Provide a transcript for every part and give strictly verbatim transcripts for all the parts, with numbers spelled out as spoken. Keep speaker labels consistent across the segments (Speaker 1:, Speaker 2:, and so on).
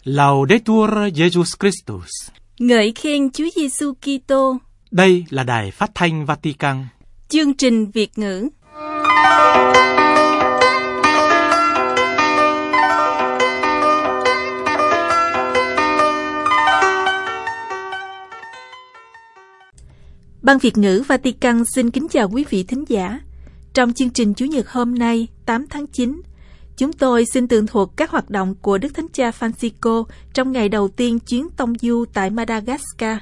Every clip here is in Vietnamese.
Speaker 1: Laudetur Jesus Christus.
Speaker 2: Ngợi khen Chúa Giêsu Kitô.
Speaker 1: Đây là Đài Phát thanh Vatican.
Speaker 2: Chương trình Việt ngữ. Ban Việt ngữ Vatican xin kính chào quý vị thính giả. Trong chương trình Chủ nhật hôm nay, tám tháng chín, chúng tôi xin tường thuật các hoạt động của Đức Thánh Cha Francisco trong ngày đầu tiên chuyến tông du tại Madagascar.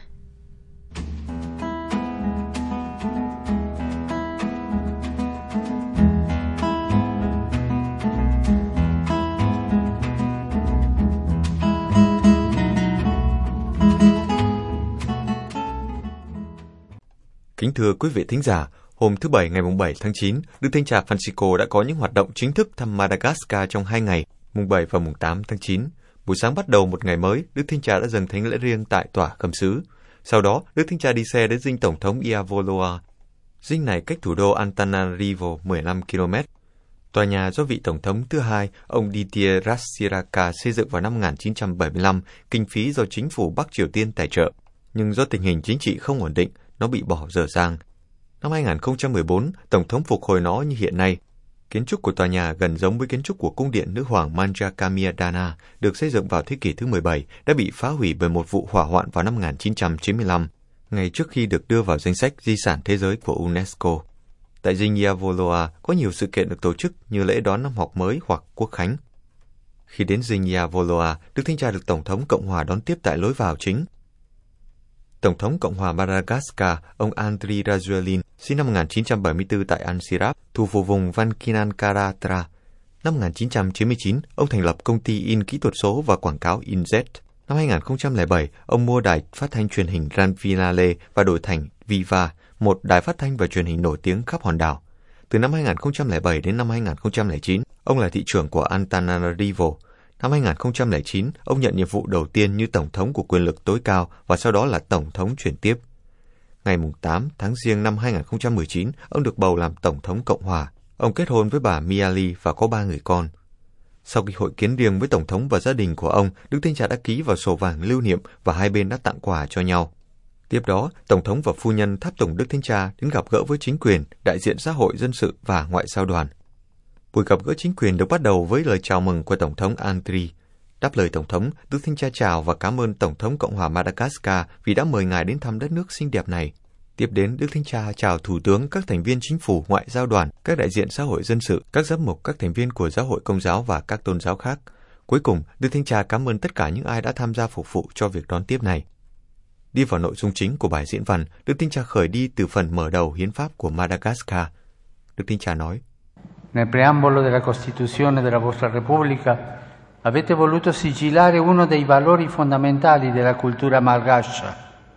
Speaker 3: Kính thưa quý vị thính giả, hôm thứ Bảy ngày bảy tháng chín, Đức Thánh Cha Francisco đã có những hoạt động chính thức thăm Madagascar trong hai ngày, mùng bảy và mùng tám tháng chín. Buổi sáng bắt đầu một ngày mới, Đức Thánh Cha đã dâng thánh lễ riêng tại tòa khâm sứ. Sau đó, Đức Thánh Cha đi xe đến dinh Tổng thống Iavoloa. Dinh này cách thủ đô Antananarivo mười lăm ki lô mét. Tòa nhà do vị Tổng thống thứ hai, ông Didier Ratsiraka xây dựng vào năm một nghìn chín trăm bảy mươi lăm, kinh phí do chính phủ Bắc Triều Tiên tài trợ. Nhưng do tình hình chính trị không ổn định, nó bị bỏ dở dang. Năm hai nghìn không trăm mười bốn, Tổng thống phục hồi nó như hiện nay. Kiến trúc của tòa nhà gần giống với kiến trúc của cung điện nữ hoàng Manjakamiyadana, được xây dựng vào thế kỷ thứ mười bảy, đã bị phá hủy bởi một vụ hỏa hoạn vào năm một nghìn chín trăm chín mươi lăm, ngày trước khi được đưa vào danh sách di sản thế giới của UNESCO. Tại dinh Iavoloa có nhiều sự kiện được tổ chức như lễ đón năm học mới hoặc quốc khánh. Khi đến dinh Iavoloa, Đức Thánh Cha được Tổng thống Cộng hòa đón tiếp tại lối vào chính. Tổng thống Cộng hòa Madagascar, ông Andry Rajoelina, sinh năm một nghìn chín trăm bảy mươi tư tại Ansirap, thủ phủ vùng Vankinankaratra. Năm một nghìn chín trăm chín mươi chín, ông thành lập công ty in kỹ thuật số và quảng cáo Inz. Năm hai nghìn không trăm lẻ bảy, ông mua đài phát thanh truyền hình Ranvinale và đổi thành Viva, một đài phát thanh và truyền hình nổi tiếng khắp hòn đảo. Từ năm hai nghìn không trăm lẻ bảy đến năm hai nghìn không trăm lẻ chín, ông là thị trưởng của Antananarivo. Năm hai nghìn không trăm lẻ chín, ông nhận nhiệm vụ đầu tiên như Tổng thống của quyền lực tối cao và sau đó là Tổng thống chuyển tiếp. Ngày tám tháng Giêng năm hai nghìn không trăm mười chín, ông được bầu làm Tổng thống Cộng hòa. Ông kết hôn với bà Miali và có ba người con. Sau khi hội kiến riêng với Tổng thống và gia đình của ông, Đức Thánh Cha đã ký vào sổ vàng lưu niệm và hai bên đã tặng quà cho nhau. Tiếp đó, Tổng thống và phu nhân tháp tùng Đức Thánh Cha đến gặp gỡ với chính quyền, đại diện xã hội dân sự và ngoại giao đoàn. Buổi gặp gỡ chính quyền được bắt đầu với lời chào mừng của Tổng thống Andry. Đáp lời Tổng thống, Đức Thánh Cha chào và cảm ơn Tổng thống Cộng hòa Madagascar vì đã mời ngài đến thăm đất nước xinh đẹp này. Tiếp đến, Đức Thánh Cha chào Thủ tướng, các thành viên chính phủ, ngoại giao đoàn, các đại diện xã hội dân sự, các giám mục, các thành viên của giáo hội Công giáo và các tôn giáo khác. Cuối cùng, Đức Thánh Cha cảm ơn tất cả những ai đã tham gia phục vụ cho việc đón tiếp này. Đi vào nội dung chính của bài diễn văn, Đức Thánh Cha khởi đi từ phần mở đầu hiến pháp của Madagascar. Đức Thánh Cha nói:
Speaker 4: Nel preambolo della Costituzione della vostra Repubblica avete voluto sigillare uno dei valori fondamentali della cultura malgasia.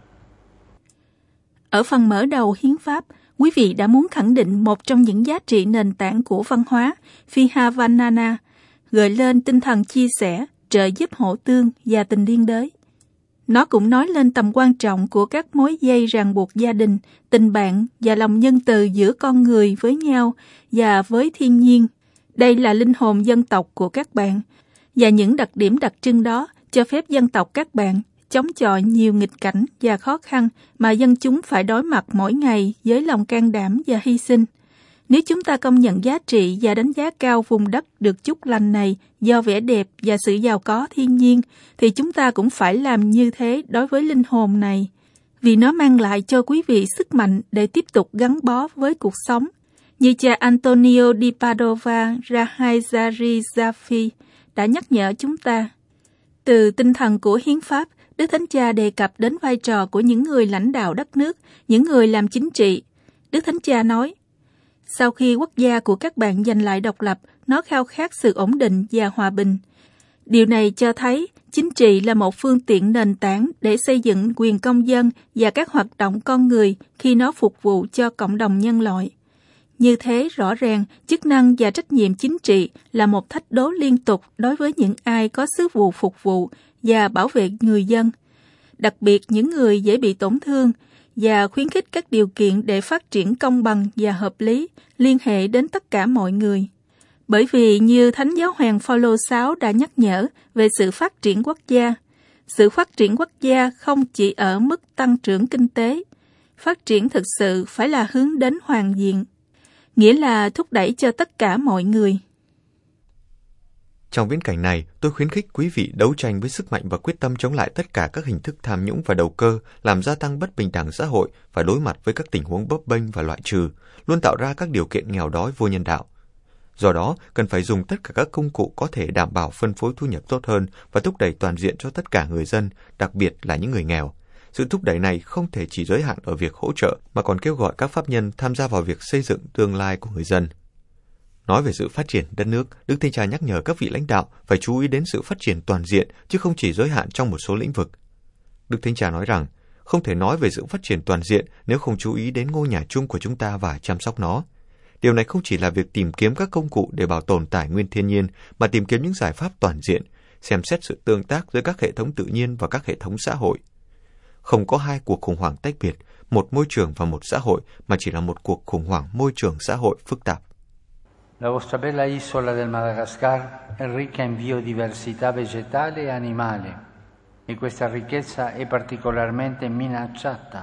Speaker 2: Ở phần mở đầu hiến pháp, quý vị đã muốn khẳng định một trong những giá trị nền tảng của văn hóa Phihavanana, gợi lên tinh thần chia sẻ, trợ giúp hỗ tương và tình liên đới. Nó cũng nói lên tầm quan trọng của các mối dây ràng buộc gia đình, tình bạn và lòng nhân từ giữa con người với nhau và với thiên nhiên. Đây là linh hồn dân tộc của các bạn, và những đặc điểm đặc trưng đó cho phép dân tộc các bạn chống chọi nhiều nghịch cảnh và khó khăn mà dân chúng phải đối mặt mỗi ngày với lòng can đảm và hy sinh. Nếu chúng ta công nhận giá trị và đánh giá cao vùng đất được chúc lành này do vẻ đẹp và sự giàu có thiên nhiên, thì chúng ta cũng phải làm như thế đối với linh hồn này, vì nó mang lại cho quý vị sức mạnh để tiếp tục gắn bó với cuộc sống. Như cha Antonio di Padova Rahayzari Zafi đã nhắc nhở chúng ta. Từ tinh thần của hiến pháp, Đức Thánh Cha đề cập đến vai trò của những người lãnh đạo đất nước, những người làm chính trị. Đức Thánh Cha nói: sau khi quốc gia của các bạn giành lại độc lập, nó khao khát sự ổn định và hòa bình. Điều này cho thấy chính trị là một phương tiện nền tảng để xây dựng quyền công dân và các hoạt động con người khi nó phục vụ cho cộng đồng nhân loại. Như thế, rõ ràng, chức năng và trách nhiệm chính trị là một thách đố liên tục đối với những ai có sứ vụ phục vụ và bảo vệ người dân, đặc biệt những người dễ bị tổn thương, và khuyến khích các điều kiện để phát triển công bằng và hợp lý liên hệ đến tất cả mọi người. Bởi vì như Thánh Giáo Hoàng Phaolô đệ nhị đã nhắc nhở về sự phát triển quốc gia, sự phát triển quốc gia không chỉ ở mức tăng trưởng kinh tế, phát triển thực sự phải là hướng đến hoàn diện, nghĩa là thúc đẩy cho tất cả mọi người.
Speaker 3: Trong viễn cảnh này, tôi khuyến khích quý vị đấu tranh với sức mạnh và quyết tâm chống lại tất cả các hình thức tham nhũng và đầu cơ, làm gia tăng bất bình đẳng xã hội và đối mặt với các tình huống bấp bênh và loại trừ, luôn tạo ra các điều kiện nghèo đói vô nhân đạo. Do đó, cần phải dùng tất cả các công cụ có thể đảm bảo phân phối thu nhập tốt hơn và thúc đẩy toàn diện cho tất cả người dân, đặc biệt là những người nghèo. Sự thúc đẩy này không thể chỉ giới hạn ở việc hỗ trợ, mà còn kêu gọi các pháp nhân tham gia vào việc xây dựng tương lai của người dân. Nói về sự phát triển đất nước, Đức Thánh Cha nhắc nhở các vị lãnh đạo phải chú ý đến sự phát triển toàn diện, chứ không chỉ giới hạn trong một số lĩnh vực. Đức Thánh Cha nói rằng, không thể nói về sự phát triển toàn diện nếu không chú ý đến ngôi nhà chung của chúng ta và chăm sóc nó. Điều này không chỉ là việc tìm kiếm các công cụ để bảo tồn tài nguyên thiên nhiên, mà tìm kiếm những giải pháp toàn diện, xem xét sự tương tác giữa các hệ thống tự nhiên và các hệ thống xã hội. Không có hai cuộc khủng hoảng tách biệt, một môi trường và một xã hội, mà chỉ là một cuộc khủng hoảng môi trường xã hội phức tạp.
Speaker 4: La vostra bella isola del Madagascar è ricca in biodiversità vegetale e animale, e questa ricchezza è particolarmente minacciata.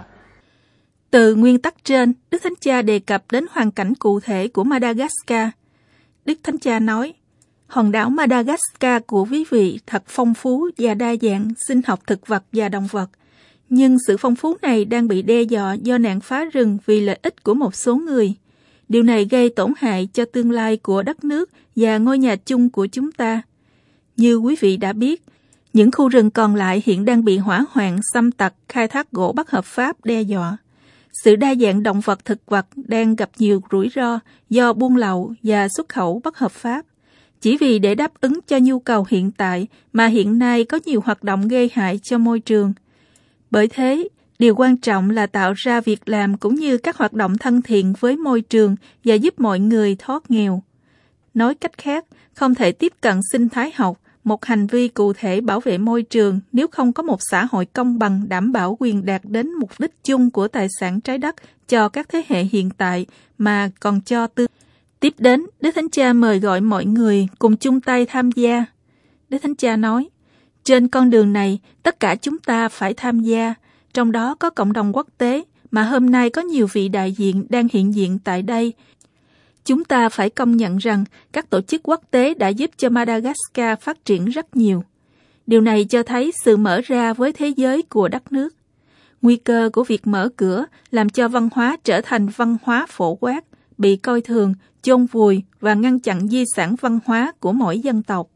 Speaker 2: Từ nguyên tắc trên, Đức Thánh Cha đề cập đến hoàn cảnh cụ thể của Madagascar. Đức Thánh Cha nói, hòn đảo Madagascar của quý vị thật phong phú và đa dạng sinh học thực vật và động vật, nhưng sự phong phú này đang bị đe dọa do nạn phá rừng vì lợi ích của một số người. Điều này gây tổn hại cho tương lai của đất nước và ngôi nhà chung của chúng ta. Như quý vị đã biết, những khu rừng còn lại hiện đang bị hỏa hoạn, xâm tặc, khai thác gỗ bất hợp pháp đe dọa. Sự đa dạng động vật thực vật đang gặp nhiều rủi ro do buôn lậu và xuất khẩu bất hợp pháp. Chỉ vì để đáp ứng cho nhu cầu hiện tại mà hiện nay có nhiều hoạt động gây hại cho môi trường. Bởi thế, điều quan trọng là tạo ra việc làm cũng như các hoạt động thân thiện với môi trường và giúp mọi người thoát nghèo. Nói cách khác, không thể tiếp cận sinh thái học, một hành vi cụ thể bảo vệ môi trường nếu không có một xã hội công bằng đảm bảo quyền đạt đến mục đích chung của tài sản trái đất cho các thế hệ hiện tại mà còn cho tương. Tiếp đến, Đức Thánh Cha mời gọi mọi người cùng chung tay tham gia. Đức Thánh Cha nói, trên con đường này, tất cả chúng ta phải tham gia, trong đó có cộng đồng quốc tế mà hôm nay có nhiều vị đại diện đang hiện diện tại đây. Chúng ta phải công nhận rằng các tổ chức quốc tế đã giúp cho Madagascar phát triển rất nhiều. Điều này cho thấy sự mở ra với thế giới của đất nước. Nguy cơ của việc mở cửa làm cho văn hóa trở thành văn hóa phổ quát, bị coi thường, chôn vùi và ngăn chặn di sản văn hóa của mỗi dân tộc.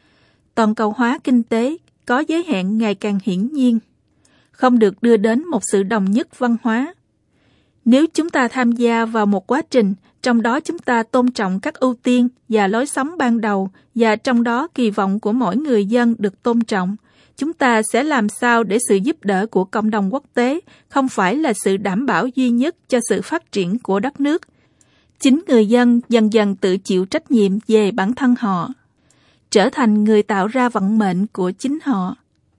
Speaker 2: Toàn cầu hóa kinh tế có giới hạn ngày càng hiển nhiên, không được đưa đến một sự đồng nhất văn hóa. Nếu chúng ta tham gia vào một quá trình, trong đó chúng ta tôn trọng các ưu tiên và lối sống ban đầu, và trong đó kỳ vọng của mỗi người dân được tôn trọng, chúng ta sẽ làm sao để sự giúp đỡ của cộng đồng quốc tế không phải là sự đảm bảo duy nhất cho sự phát triển của đất nước. Chính người dân dần dần tự chịu trách nhiệm về bản thân họ, trở thành người tạo ra vận mệnh của chính họ.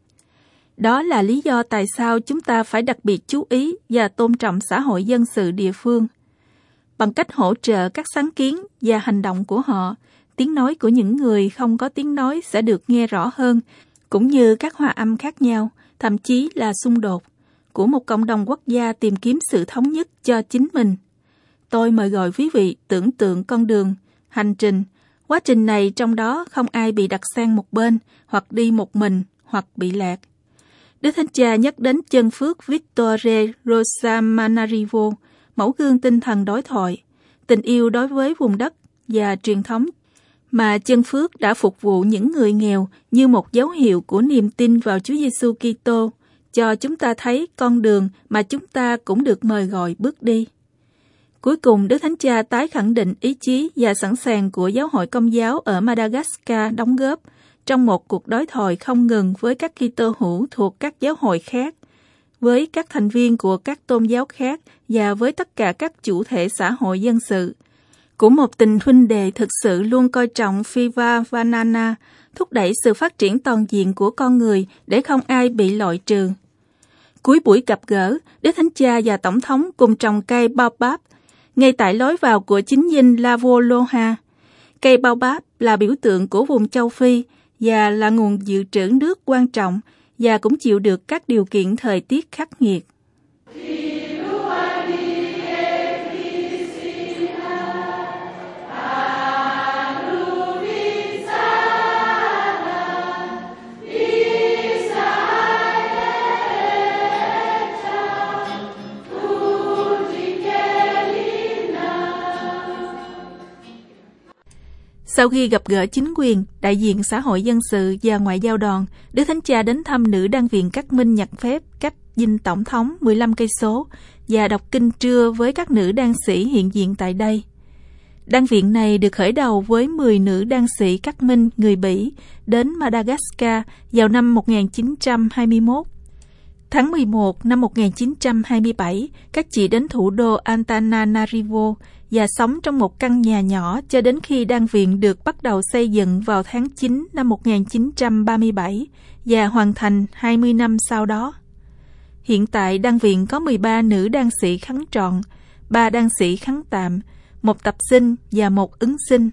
Speaker 2: Đó là lý do tại sao chúng ta phải đặc biệt chú ý và tôn trọng xã hội dân sự địa phương. Bằng cách hỗ trợ các sáng kiến và hành động của họ, tiếng nói của những người không có tiếng nói sẽ được nghe rõ hơn, cũng như các hòa âm khác nhau, thậm chí là xung đột, của một cộng đồng quốc gia tìm kiếm sự thống nhất cho chính mình. Tôi mời gọi quý vị tưởng tượng con đường, hành trình. Quá trình này trong đó không ai bị đặt sang một bên, hoặc đi một mình, hoặc bị lạc. Đức Thánh Cha nhắc đến chân phước Vittore Rosamanarivo, mẫu gương tinh thần đối thoại, tình yêu đối với vùng đất và truyền thống, mà chân phước đã phục vụ những người nghèo như một dấu hiệu của niềm tin vào Chúa Giêsu Kitô, cho chúng ta thấy con đường mà chúng ta cũng được mời gọi bước đi. Cuối cùng, Đức Thánh Cha tái khẳng định ý chí và sẵn sàng của Giáo hội Công giáo ở Madagascar đóng góp trong một cuộc đối thoại không ngừng với các Kitô hữu thuộc các giáo hội khác, với các thành viên của các tôn giáo khác và với tất cả các chủ thể xã hội dân sự, của một tình huynh đệ thực sự luôn coi trọng Phiva Vanana, thúc đẩy sự phát triển toàn diện của con người để không ai bị loại trừ. Cuối buổi gặp gỡ, Đức Thánh Cha và Tổng thống cùng trồng cây baobab ngay tại lối vào của chính dinh Lavoloha. Cây baobab là biểu tượng của vùng châu Phi và là nguồn dự trữ nước quan trọng và cũng chịu được các điều kiện thời tiết khắc nghiệt. Sau khi gặp gỡ chính quyền, đại diện xã hội dân sự và ngoại giao đoàn, Đức Thánh Cha đến thăm nữ đan viện Cát Minh nhặt phép cách dinh tổng thống mười lăm cây số và đọc kinh trưa với các nữ đan sĩ hiện diện tại đây. Đan viện này được khởi đầu với mười nữ đan sĩ Cát Minh người Bỉ đến Madagascar vào năm một nghìn chín trăm hai mươi mốt. Tháng mười một năm một nghìn chín trăm hai mươi bảy, các chị đến thủ đô Antananarivo và sống trong một căn nhà nhỏ cho đến khi đan viện được bắt đầu xây dựng vào tháng chín năm một nghìn chín trăm ba mươi bảy và hoàn thành hai mươi năm sau đó. Hiện tại đan viện có mười ba nữ đan sĩ khắn trọn, ba đan sĩ khắn tạm, một tập sinh và một ứng sinh.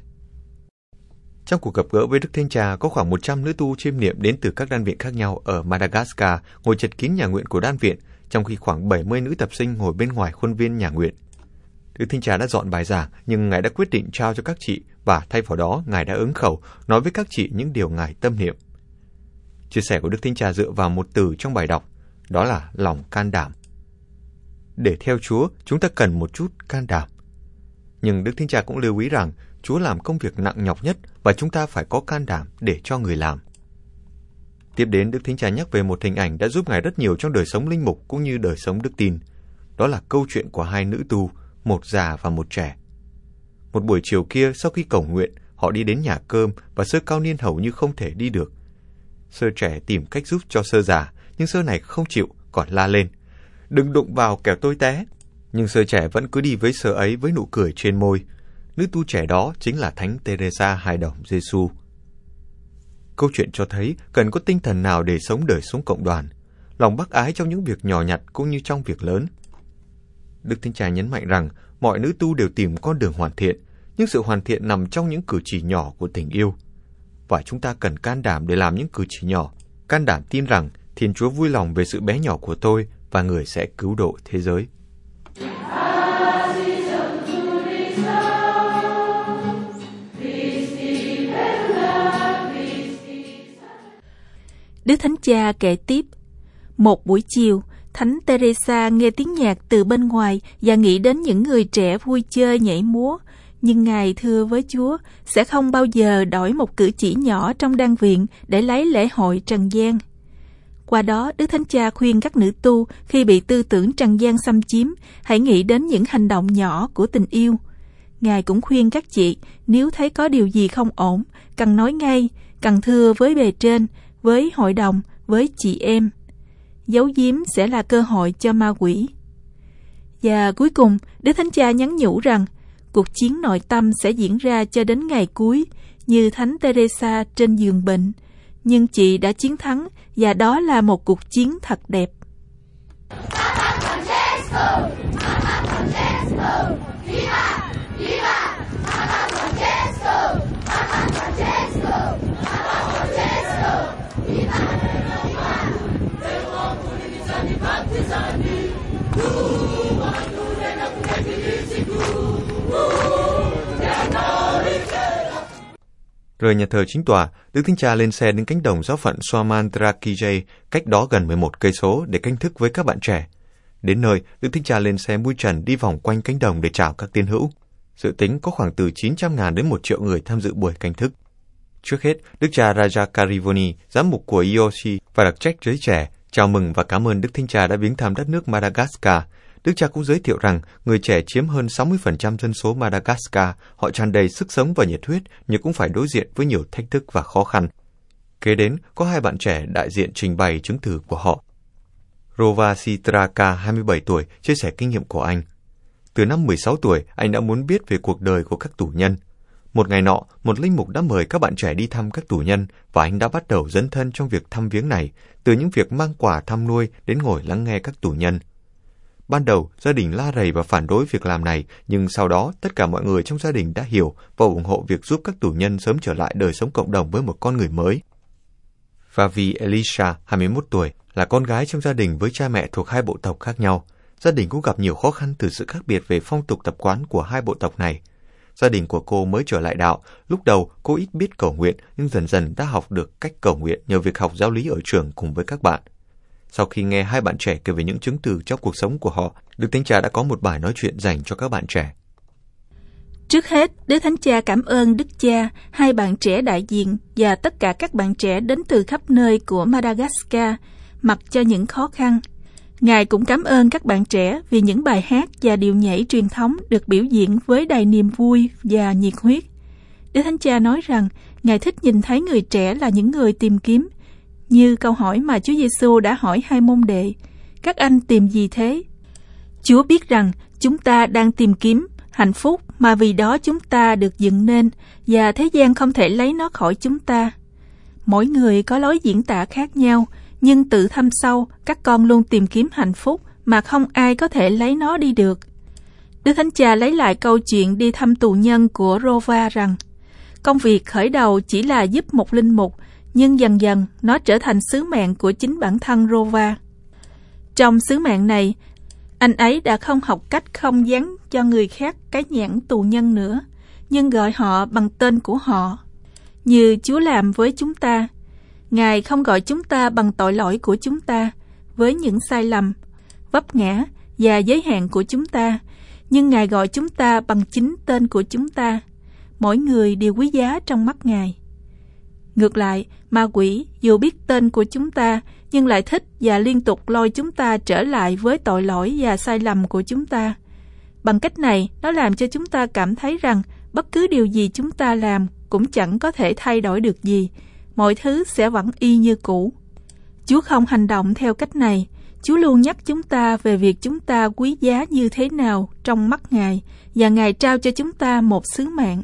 Speaker 3: Trong cuộc gặp gỡ với Đức Thánh Cha, có khoảng một trăm nữ tu chiêm niệm đến từ các đan viện khác nhau ở Madagascar ngồi chật kín nhà nguyện của đan viện, trong khi khoảng bảy mươi nữ tập sinh ngồi bên ngoài khuôn viên nhà nguyện. Đức Thánh Cha đã dọn bài giảng, nhưng Ngài đã quyết định trao cho các chị, và thay vào đó Ngài đã ứng khẩu nói với các chị những điều Ngài tâm niệm. Chia sẻ của Đức Thánh Cha dựa vào một từ trong bài đọc, đó là lòng can đảm. Để theo Chúa, chúng ta cần một chút can đảm. Nhưng Đức Thánh Cha cũng lưu ý rằng Chúa làm công việc nặng nhọc nhất và chúng ta phải có can đảm để cho người làm. Tiếp đến, Đức Thánh Cha nhắc về một hình ảnh đã giúp Ngài rất nhiều trong đời sống linh mục cũng như đời sống đức tin. Đó là câu chuyện của hai nữ tu, một già và một trẻ. Một buổi chiều kia, sau khi cầu nguyện, họ đi đến nhà cơm và sơ cao niên hầu như không thể đi được. Sơ trẻ tìm cách giúp cho sơ già, nhưng sơ này không chịu, còn la lên: "Đừng đụng vào kẻo tôi té." Nhưng sơ trẻ vẫn cứ đi với sơ ấy với nụ cười trên môi. Nữ tu trẻ đó chính là Thánh Teresa Hài Đồng Giêsu. Câu chuyện cho thấy cần có tinh thần nào để sống đời sống cộng đoàn, lòng bác ái trong những việc nhỏ nhặt cũng như trong việc lớn. Đức Thánh Cha nhấn mạnh rằng mọi nữ tu đều tìm con đường hoàn thiện, nhưng sự hoàn thiện nằm trong những cử chỉ nhỏ của tình yêu. Và chúng ta cần can đảm để làm những cử chỉ nhỏ, can đảm tin rằng Thiên Chúa vui lòng về sự bé nhỏ của tôi và Người sẽ cứu độ thế giới.
Speaker 2: Đức Thánh Cha kể tiếp: một buổi chiều, Thánh Teresa nghe tiếng nhạc từ bên ngoài và nghĩ đến những người trẻ vui chơi nhảy múa, nhưng Ngài thưa với Chúa sẽ không bao giờ đổi một cử chỉ nhỏ trong đan viện để lấy lễ hội trần gian. Qua đó, Đức Thánh Cha khuyên các nữ tu khi bị tư tưởng trần gian xâm chiếm, hãy nghĩ đến những hành động nhỏ của tình yêu. Ngài cũng khuyên các chị, nếu thấy có điều gì không ổn, cần nói ngay, cần thưa với bề trên, với hội đồng, với chị em. Giấu giếm sẽ là cơ hội cho ma quỷ. Và cuối cùng, Đức Thánh Cha nhắn nhủ rằng cuộc chiến nội tâm sẽ diễn ra cho đến ngày cuối, như Thánh Teresa trên giường bệnh. Nhưng chị đã chiến thắng, và đó là một cuộc chiến thật đẹp.
Speaker 3: Rời nhà thờ chính tòa, Đức Thánh Cha lên xe đến cánh đồng giáo phận Soamandrakijay, cách đó gần mười một cây số để canh thức với các bạn trẻ. Đến nơi, Đức Thánh Cha lên xe mui trần đi vòng quanh cánh đồng để chào các tín hữu. Dự tính có khoảng từ chín trăm nghìn đến một triệu người tham dự buổi canh thức. Trước hết, Đức cha Raja Karivoni, giám mục của Ioshi và đặc trách giới trẻ, chào mừng và cảm ơn Đức Thánh Cha đã viếng thăm đất nước Madagascar. Đức cha cũng giới thiệu rằng người trẻ chiếm hơn sáu mươi phần trăm dân số Madagascar, họ tràn đầy sức sống và nhiệt huyết nhưng cũng phải đối diện với nhiều thách thức và khó khăn. Kế đến, có hai bạn trẻ đại diện trình bày chứng từ của họ. Rova Sitraka, hai mươi bảy tuổi, chia sẻ kinh nghiệm của anh. Từ năm mười sáu tuổi, anh đã muốn biết về cuộc đời của các tù nhân. Một ngày nọ, một linh mục đã mời các bạn trẻ đi thăm các tù nhân và anh đã bắt đầu dấn thân trong việc thăm viếng này, từ những việc mang quà thăm nuôi đến ngồi lắng nghe các tù nhân. Ban đầu, gia đình la rầy và phản đối việc làm này, nhưng sau đó tất cả mọi người trong gia đình đã hiểu và ủng hộ việc giúp các tù nhân sớm trở lại đời sống cộng đồng với một con người mới. Và vì Elisha, hai mươi mốt tuổi, là con gái trong gia đình với cha mẹ thuộc hai bộ tộc khác nhau, gia đình cũng gặp nhiều khó khăn từ sự khác biệt về phong tục tập quán của hai bộ tộc này. Gia đình của cô mới trở lại đạo, lúc đầu cô ít biết cầu nguyện nhưng dần dần đã học được cách cầu nguyện nhờ việc học giáo lý ở trường cùng với các bạn. Sau khi nghe hai bạn trẻ kể về những chứng từ trong cuộc sống của họ, Đức Thánh Cha đã có một bài nói chuyện dành cho các bạn trẻ.
Speaker 2: Trước hết, Đức Thánh Cha cảm ơn Đức Cha, hai bạn trẻ đại diện và tất cả các bạn trẻ đến từ khắp nơi của Madagascar, mặc cho những khó khăn. Ngài cũng cảm ơn các bạn trẻ vì những bài hát và điệu nhảy truyền thống được biểu diễn với đầy niềm vui và nhiệt huyết. Đức Thánh Cha nói rằng, Ngài thích nhìn thấy người trẻ là những người tìm kiếm, như câu hỏi mà Chúa Giêsu đã hỏi hai môn đệ: các anh tìm gì thế? Chúa biết rằng chúng ta đang tìm kiếm hạnh phúc mà vì đó chúng ta được dựng nên, và thế gian không thể lấy nó khỏi chúng ta. Mỗi người có lối diễn tả khác nhau, nhưng tự thâm sâu, các con luôn tìm kiếm hạnh phúc mà không ai có thể lấy nó đi được. Đức Thánh Cha lấy lại câu chuyện đi thăm tù nhân của Rova rằng, công việc khởi đầu chỉ là giúp một linh mục, nhưng dần dần nó trở thành sứ mạng của chính bản thân Rova. Trong sứ mạng này, anh ấy đã không học cách không dán cho người khác cái nhãn tù nhân nữa, nhưng gọi họ bằng tên của họ. Như Chúa làm với chúng ta, Ngài không gọi chúng ta bằng tội lỗi của chúng ta, với những sai lầm, vấp ngã và giới hạn của chúng ta, nhưng Ngài gọi chúng ta bằng chính tên của chúng ta. Mỗi người đều quý giá trong mắt Ngài. Ngược lại, ma quỷ dù biết tên của chúng ta, nhưng lại thích và liên tục lôi chúng ta trở lại với tội lỗi và sai lầm của chúng ta. Bằng cách này, nó làm cho chúng ta cảm thấy rằng bất cứ điều gì chúng ta làm cũng chẳng có thể thay đổi được gì, mọi thứ sẽ vẫn y như cũ. Chúa không hành động theo cách này. Chúa luôn nhắc chúng ta về việc chúng ta quý giá như thế nào trong mắt Ngài, và Ngài trao cho chúng ta một sứ mạng.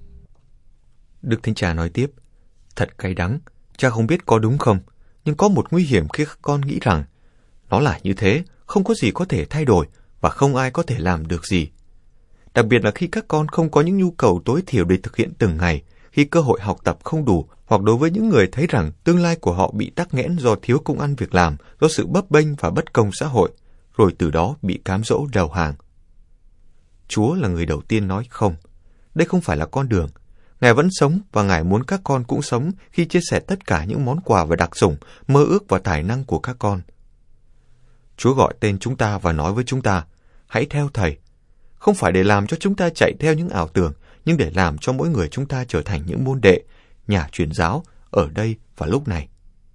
Speaker 3: Đức Thánh Cha nói tiếp, thật cay đắng, cha không biết có đúng không, nhưng có một nguy hiểm khi các con nghĩ rằng nó là như thế, không có gì có thể thay đổi và không ai có thể làm được gì. Đặc biệt là khi các con không có những nhu cầu tối thiểu để thực hiện từng ngày, khi cơ hội học tập không đủ, hoặc đối với những người thấy rằng tương lai của họ bị tắc nghẽn do thiếu công ăn việc làm, do sự bấp bênh và bất công xã hội, rồi từ đó bị cám dỗ đầu hàng. Chúa là người đầu tiên nói không. Đây không phải là con đường. Ngài vẫn sống và Ngài muốn các con cũng sống khi chia sẻ tất cả những món quà và đặc sủng, mơ ước và tài năng của các con. Chúa gọi tên chúng ta và nói với chúng ta, hãy theo Thầy. Không phải để làm cho chúng ta chạy theo những ảo tưởng, nhưng để làm cho mỗi người chúng ta trở thành những môn đệ, nhà truyền giáo ở đây và lúc này.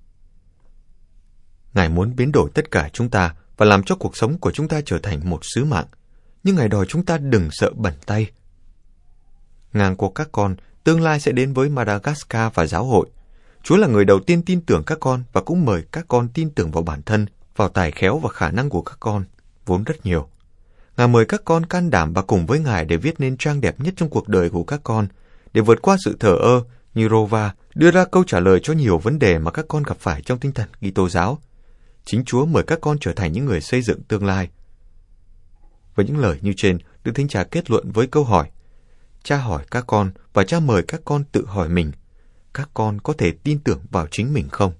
Speaker 3: Ngài muốn biến đổi tất cả chúng ta và làm cho cuộc sống của chúng ta trở thành một sứ mạng, nhưng Ngài đòi chúng ta đừng sợ bẩn tay. Ngang qua các con, tương lai sẽ đến với Madagascar và giáo hội. Chúa là người đầu tiên tin tưởng các con và cũng mời các con tin tưởng vào bản thân, vào tài khéo và khả năng của các con, vốn rất nhiều. Ngài mời các con can đảm và cùng với Ngài để viết nên trang đẹp nhất trong cuộc đời của các con, để vượt qua sự thờ ơ như Rova, đưa ra câu trả lời cho nhiều vấn đề mà các con gặp phải trong tinh thần Kitô giáo. Chính Chúa mời các con trở thành những người xây dựng tương lai. Với những lời như trên, Đức Thánh Cha kết luận với câu hỏi: Cha hỏi các con và Cha mời các con tự hỏi mình, các con có thể tin tưởng vào chính mình không?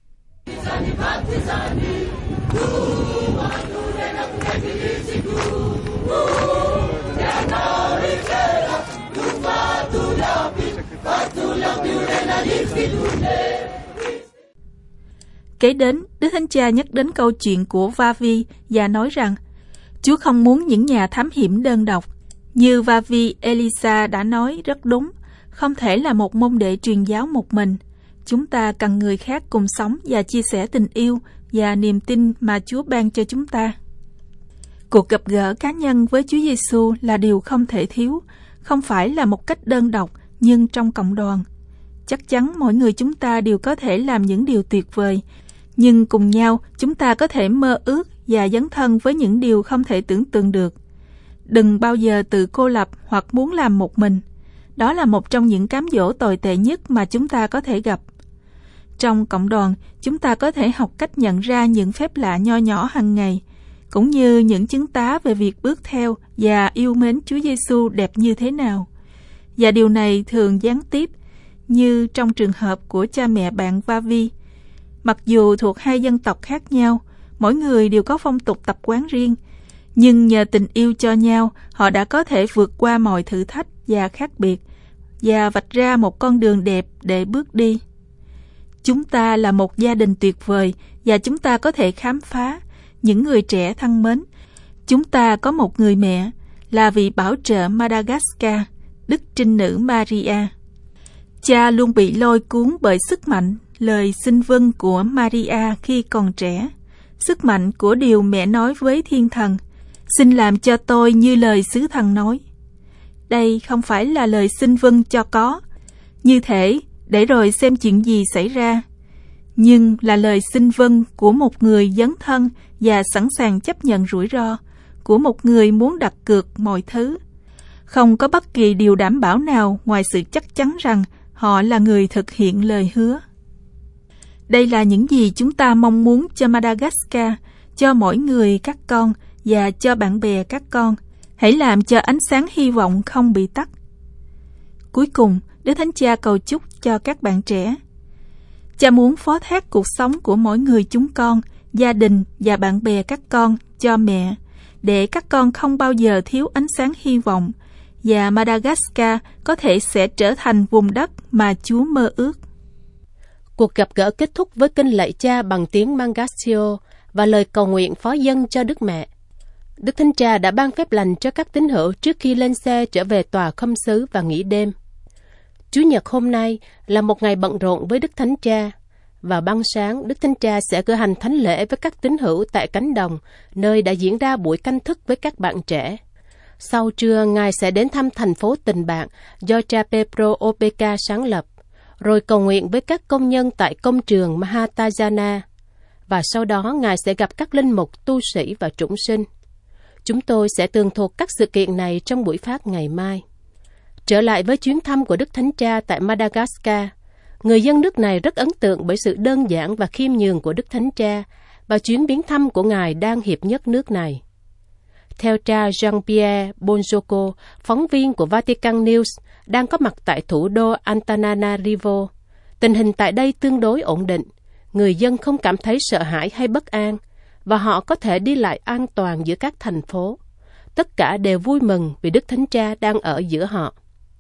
Speaker 2: Kế đến, Đức Thánh Cha nhắc đến câu chuyện của Vavi và nói rằng Chúa không muốn những nhà thám hiểm đơn độc. Như Vavi Elisa đã nói rất đúng, không thể là một môn đệ truyền giáo một mình. Chúng ta cần người khác cùng sống và chia sẻ tình yêu và niềm tin mà Chúa ban cho chúng ta. Cuộc gặp gỡ cá nhân với Chúa Giêsu là điều không thể thiếu, không phải là một cách đơn độc nhưng trong cộng đoàn. Chắc chắn mỗi người chúng ta đều có thể làm những điều tuyệt vời, nhưng cùng nhau chúng ta có thể mơ ước và dấn thân với những điều không thể tưởng tượng được. Đừng bao giờ tự cô lập hoặc muốn làm một mình. Đó là một trong những cám dỗ tồi tệ nhất mà chúng ta có thể gặp. Trong cộng đoàn, chúng ta có thể học cách nhận ra những phép lạ nho nhỏ hàng ngày. cũng như những chứng tá về việc bước theo và yêu mến Chúa Giêsu đẹp như thế nào. Và điều này thường gián tiếp, như trong trường hợp của cha mẹ bạn Vavi. Mặc dù thuộc hai dân tộc khác nhau, mỗi người đều có phong tục tập quán riêng, nhưng nhờ tình yêu cho nhau, họ đã có thể vượt qua mọi thử thách và khác biệt, và vạch ra một con đường đẹp để bước đi. Chúng ta là một gia đình tuyệt vời, và chúng ta có thể khám phá. Những người trẻ thân mến, chúng ta có một người mẹ, là vị bảo trợ Madagascar, Đức Trinh Nữ Maria. Cha luôn bị lôi cuốn bởi sức mạnh lời xin vâng của Maria khi còn trẻ, sức mạnh của điều mẹ nói với thiên thần: xin làm cho tôi như lời sứ thần nói. Đây không phải là lời xin vâng cho có, như thể để rồi xem chuyện gì xảy ra, nhưng là lời xin vâng của một người dấn thân và sẵn sàng chấp nhận rủi ro, của một người muốn đặt cược mọi thứ. Không có bất kỳ điều đảm bảo nào ngoài sự chắc chắn rằng họ là người thực hiện lời hứa. Đây là những gì chúng ta mong muốn cho Madagascar, cho mỗi người các con và cho bạn bè các con. Hãy làm cho ánh sáng hy vọng không bị tắt. Cuối cùng, Đức Thánh Cha cầu chúc cho các bạn trẻ. Cha muốn phó thác cuộc sống của mỗi người chúng con, gia đình và bạn bè các con cho mẹ, để các con không bao giờ thiếu ánh sáng hy vọng, và Madagascar có thể sẽ trở thành vùng đất mà Chúa mơ ước.
Speaker 5: Cuộc gặp gỡ kết thúc với kinh lạy cha bằng tiếng Mangasio và lời cầu nguyện phó dâng cho Đức Mẹ. Đức Thánh Cha đã ban phép lành cho các tín hữu trước khi lên xe trở về tòa khâm sứ và nghỉ đêm. Chủ nhật hôm nay là một ngày bận rộn với Đức Thánh Cha. Vào ban sáng, Đức Thánh Cha sẽ cử hành thánh lễ với các tín hữu tại cánh đồng, nơi đã diễn ra buổi canh thức với các bạn trẻ. Sau trưa, Ngài sẽ đến thăm thành phố tình bạn do cha Pedro Opeka sáng lập, rồi cầu nguyện với các công nhân tại công trường Mahatajana. Và sau đó, Ngài sẽ gặp các linh mục, tu sĩ và chủng sinh. Chúng tôi sẽ tường thuật các sự kiện này trong buổi phát ngày mai. Trở lại với chuyến thăm của Đức Thánh Cha tại Madagascar, người dân nước này rất ấn tượng bởi sự đơn giản và khiêm nhường của Đức Thánh Cha và chuyến viếng thăm của Ngài đang hiệp nhất nước này. Theo cha Jean-Pierre Bonjoco, phóng viên của Vatican News, đang có mặt tại thủ đô Antananarivo, tình hình tại đây tương đối ổn định, người dân không cảm thấy sợ hãi hay bất an, và họ có thể đi lại an toàn giữa các thành phố. Tất cả đều vui mừng vì Đức Thánh Cha đang ở giữa họ.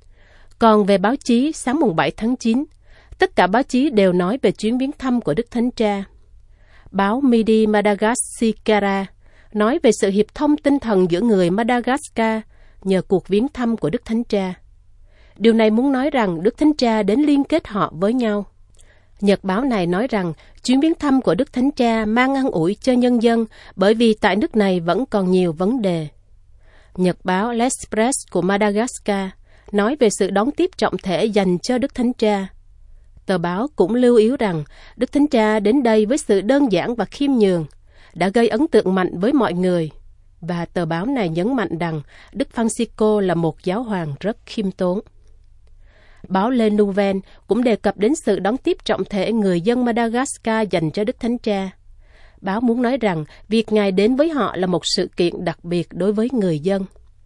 Speaker 5: Còn về báo chí, sáng mùng bảy tháng chín, tất cả báo chí đều nói về chuyến viếng thăm của Đức Thánh Cha. Báo Midi Madagascar nói về sự hiệp thông tinh thần giữa người Madagascar nhờ cuộc viếng thăm của Đức Thánh Cha. Điều này muốn nói rằng Đức Thánh Cha đến liên kết họ với nhau. Nhật báo này nói rằng chuyến viếng thăm của Đức Thánh Cha mang an ủi cho nhân dân bởi vì tại nước này vẫn còn nhiều vấn đề. Nhật báo L'Express của Madagascar nói về sự đón tiếp trọng thể dành cho Đức Thánh Cha. Tờ báo cũng lưu ý rằng Đức Thánh Cha đến đây với sự đơn giản và khiêm nhường, đã gây ấn tượng mạnh với mọi người. Và tờ báo này nhấn mạnh rằng Đức Francisco là một giáo hoàng rất khiêm tốn. Báo Le Nouvel cũng đề cập đến sự đón tiếp trọng thể người dân Madagascar dành cho Đức Thánh Cha. Báo muốn nói rằng việc Ngài đến với họ là một sự kiện đặc biệt đối với người dân.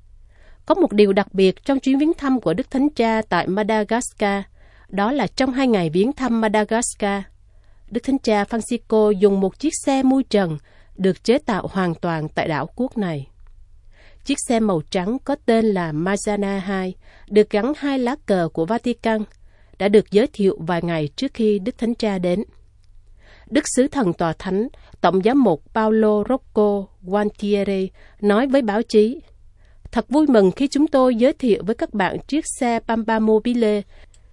Speaker 5: Có một điều đặc biệt trong chuyến viếng thăm của Đức Thánh Cha tại Madagascar, đó là trong hai ngày viếng thăm Madagascar, Đức Thánh Cha Francisco dùng một chiếc xe mui trần được chế tạo hoàn toàn tại đảo quốc này. Chiếc xe màu trắng có tên là Mazana hai, được gắn hai lá cờ của Vatican, đã được giới thiệu vài ngày trước khi Đức Thánh Cha đến. Đức Sứ Thần Tòa Thánh, Tổng giám mục Paolo Rocco Gualtieri nói với báo chí: "Thật vui mừng khi chúng tôi giới thiệu với các bạn chiếc xe Pampamobile.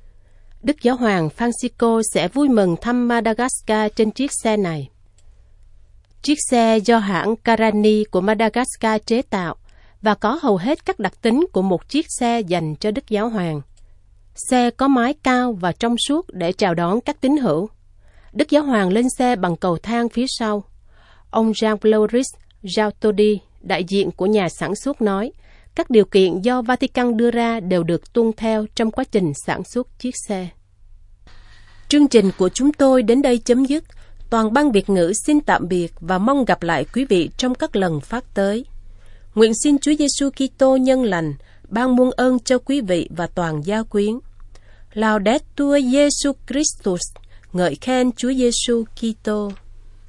Speaker 5: Đức Giáo hoàng Francisco sẽ vui mừng thăm Madagascar trên chiếc xe này." Chiếc xe do hãng Carani của Madagascar chế tạo và có hầu hết các đặc tính của một chiếc xe dành cho Đức Giáo hoàng. Xe có mái cao và trong suốt để chào đón các tín hữu. Đức Giáo hoàng lên xe bằng cầu thang phía sau. Ông Jean-Floris Jautodi, đại diện của nhà sản xuất nói, các điều kiện do Vatican đưa ra đều được tuân theo trong quá trình sản xuất chiếc xe. Chương trình của chúng tôi đến đây chấm dứt. Toàn ban Việt ngữ xin tạm biệt và mong gặp lại quý vị trong các lần phát tới. Nguyện xin Chúa Giêsu Kitô nhân lành ban muôn ơn cho quý vị và toàn gia quyến. Laudetur Jesus Christus, ngợi khen Chúa Giêsu Kitô.